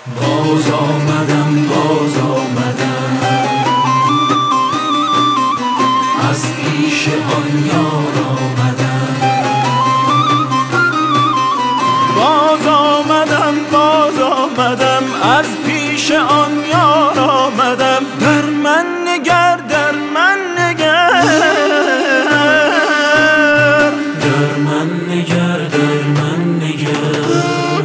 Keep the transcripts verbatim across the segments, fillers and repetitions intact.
باز آمدم باز آمدم از پیش آن یار آمدم. باز آمدم باز آمدم از پیش آن یار آمدم. در من نگر در من نگر در من نگر در من نگر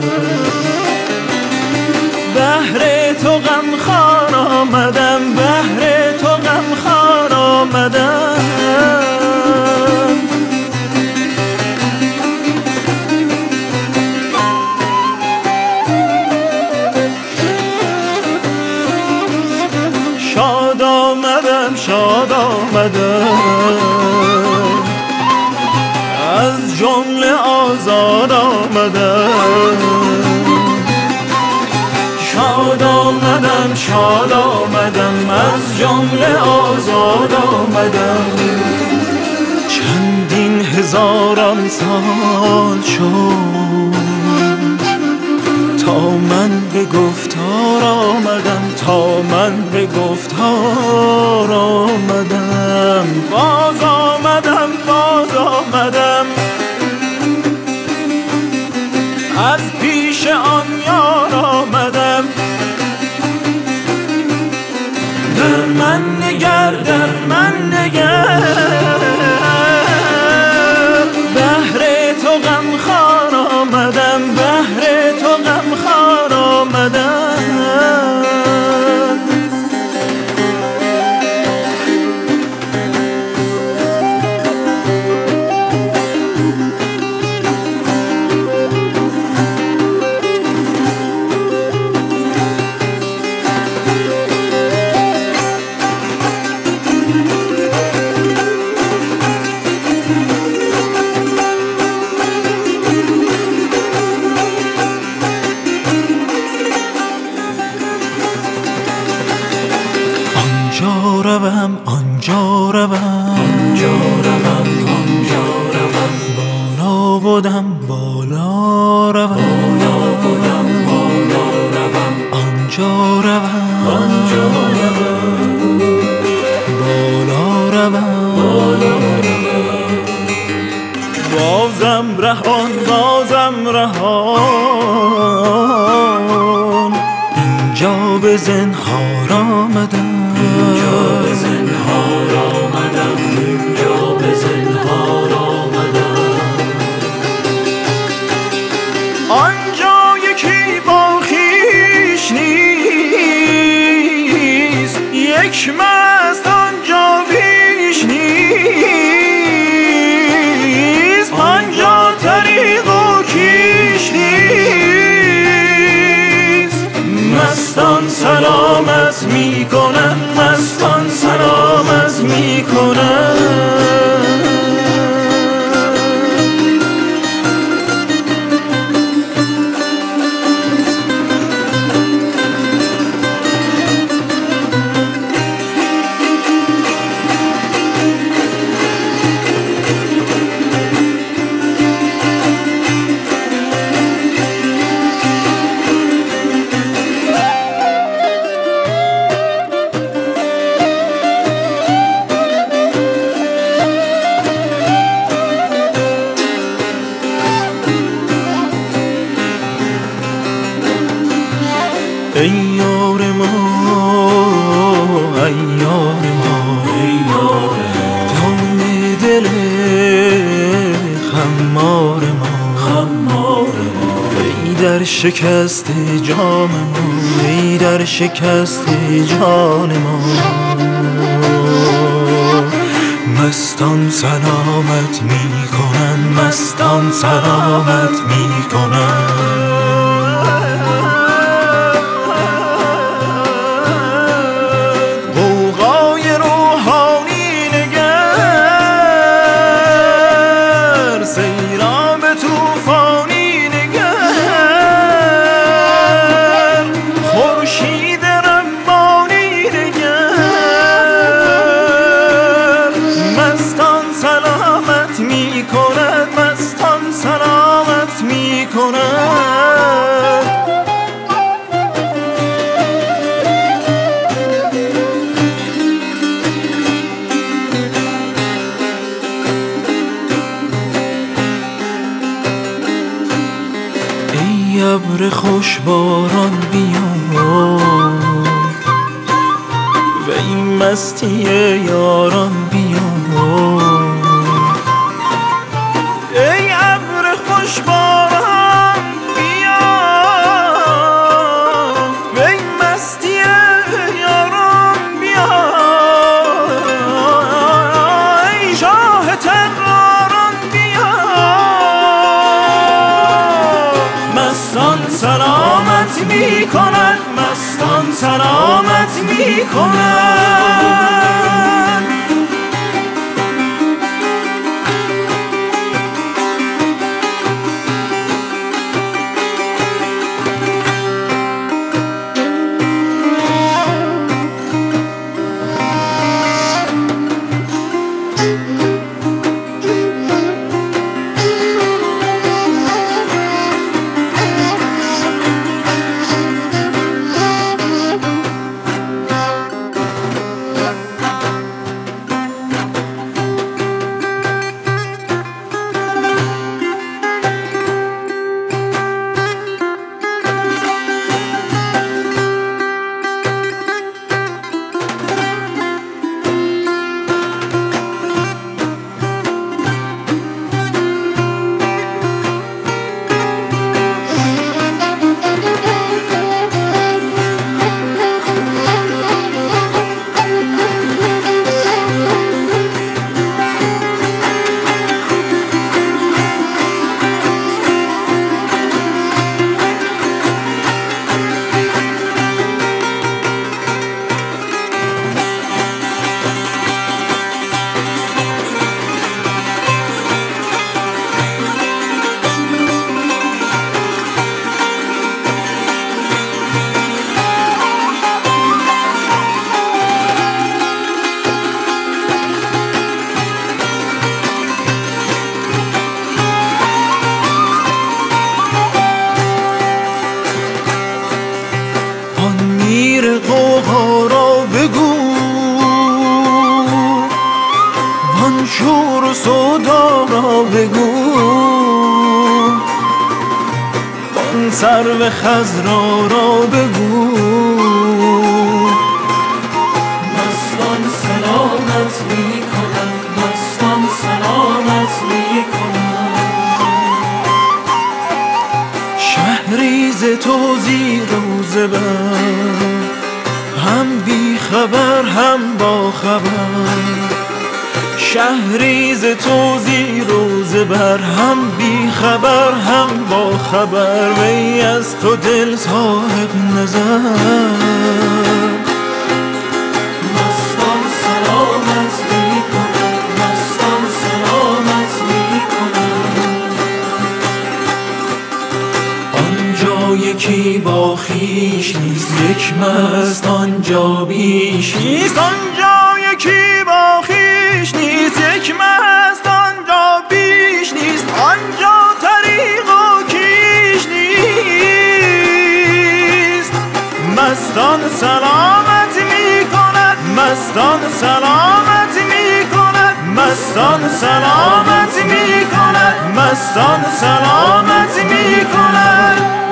بهر تو غمخوار آمدم بهر تو غمخوار آمدم. شاد آمدم شاد آمدم از جمله آزاد آمدم. شاد آمدم شاد آمدم از جمله آزاد آمدم. چندین هزاران سال شد تا من به گفتار آمدم تا من به گفتار آمدم. باز آمدم باز آمدم از پیش آن یار آمدم. در من نگر در من نگر بهر تو غمخوار آمدم بهر تو غمخوار آمدم. آنجا روم آنجا روم آنجا روم آنجا روم بالا بودم بالا روم بالا بودم بالا روم آنجا روم آنجا روم بالا روم بالا روم بازم رهان بازم رهان اینجا به زنهار آمدم اینجا به زنهار آمدم اینجا به زنهار آمدم. آنجا یکی با خویش نیست یک مست آنجا بیش نیست. آنجا طریق و کیش نیست. مستان سلامت می کنن مستان سلامت می کنن. ای یار ما ای یار ما ای یار جام دل خمار ما خمار ما ای در شکست جام ما ای در شکست جان ما. مستان سلامت می کنن مستان سلامت می کنن. می کند مستان سلامت می کند. ای ابر خوش باران بیا و این مستی یاران بیا. ای ابر خوش باران بیا و این مستی یاران بیا. ای شاه تراران بیا. مستان سلامت می کند، مستان سلامت می کند. میر غوغا را بگو وان شور و سودا را بگو وان سرو خضرا را بگو. مستان سلامت می کند، مستان سلامت می کند. شهری ز تو زیر و زبر، هم بی خبر هم با خبر. شهری ز تو زیر و زبر، هم بی خبر هم با خبر. وی از تو دل صاحب نظر. مستان سلامت می کند، مستان سلامت می کند. آنجا یکی با خویش نیست، یک مست آنجا بیش نیست. آنجا یکی با خویش نیست، یک مست آنجا بیش نیست. آنجا طریق و کیش نیست. مستان سلامت می کند، مستان سلامت می کند. مستان سلامت می کند، مستان سلامت می کند.